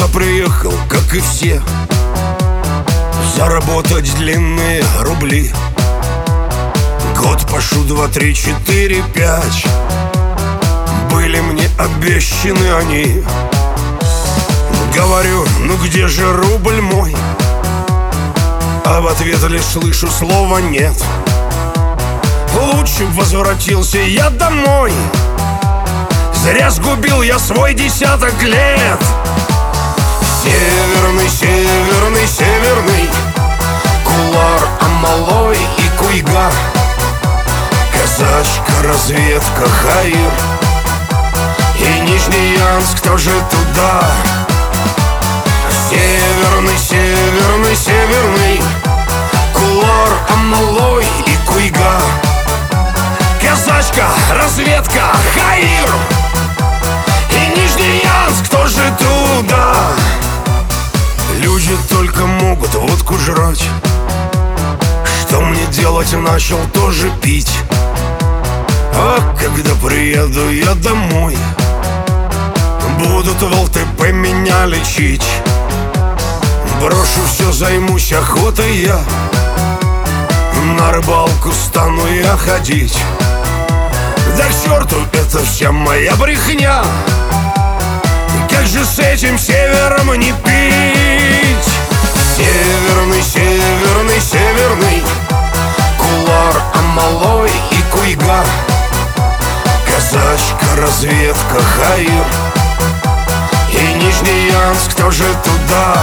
приехал, как и все, заработать длинные рубли. Год пошу, 2, 3, 4, 5. Были мне обещаны они. Говорю, ну где же рубль мой? А в ответ лишь слышу слово «нет». Лучше б возвратился я домой. Зря сгубил я свой десяток лет. Северный, северный, северный, Кулар, Амалой и Куйга, казачка, разведка, Хаир и Нижнеянск тоже туда. Северный, северный, северный, Кулар, Амалой и Куйга, казачка, разведка, Хаир и Нижнеянск тоже туда. Люди только могут водку жрать. Что мне делать, начал тоже пить. А когда приеду я домой, будут в ЛТП меня лечить. Брошу все, займусь охотой я. На рыбалку стану я ходить. Да к черту, это вся моя брехня. Как же с этим севером не пить? Северный, северный, северный, Кулар, Амалой и Куйга, казачка, разведка, Хаир и Нижнеянск тоже туда.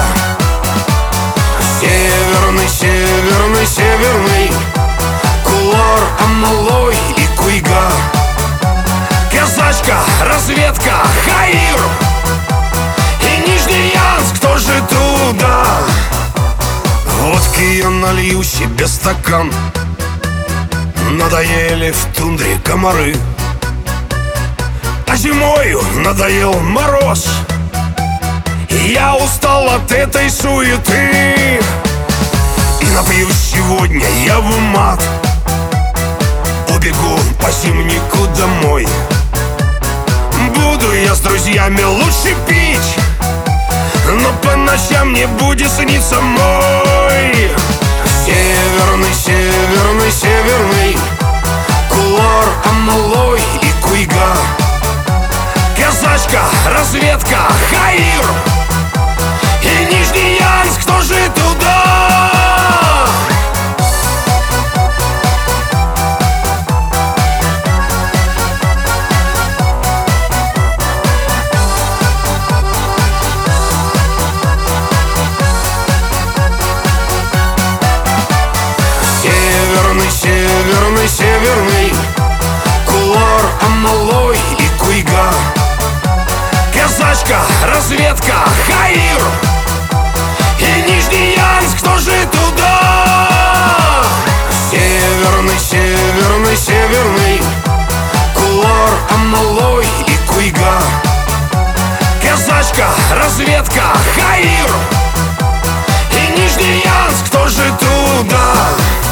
Северный, северный, северный, Кулар, Амалой и Куйга, казачка, разведка, Хаир и Нижнеянск тоже туда. Водки я налью себе стакан. Надоели в тундре комары, а зимою надоел мороз. Я устал от этой суеты и напьюсь сегодня я в мат. Убегу по зимнику домой. Буду я с друзьями лучше пить, но по ночам мне будет сниться мой северный, северный, северный, Кулар, Амалой и Куйга, казачка, разведка, Хаир и Нижнеянск тоже туда. Северный, северный, северный, Кулар, Амалой и Куйга, казачка, разведка, Хаир и Нижнеянск тоже туда. Северный, северный, северный, Кулар, Амалой и Куйга, казачка, разведка, Хаир и Нижнеянск тоже туда.